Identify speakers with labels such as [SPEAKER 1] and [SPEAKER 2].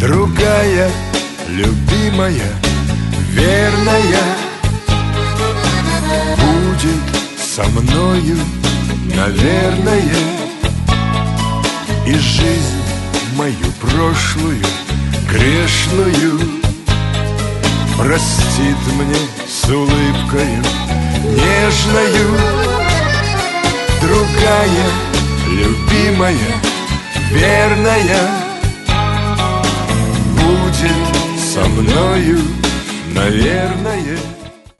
[SPEAKER 1] Другая, любимая, верная будет со мною, наверное. И жизнь мою прошлую, грешную, простит мне с улыбкою нежною. Другая, любимая, верная будет со мною, наверное.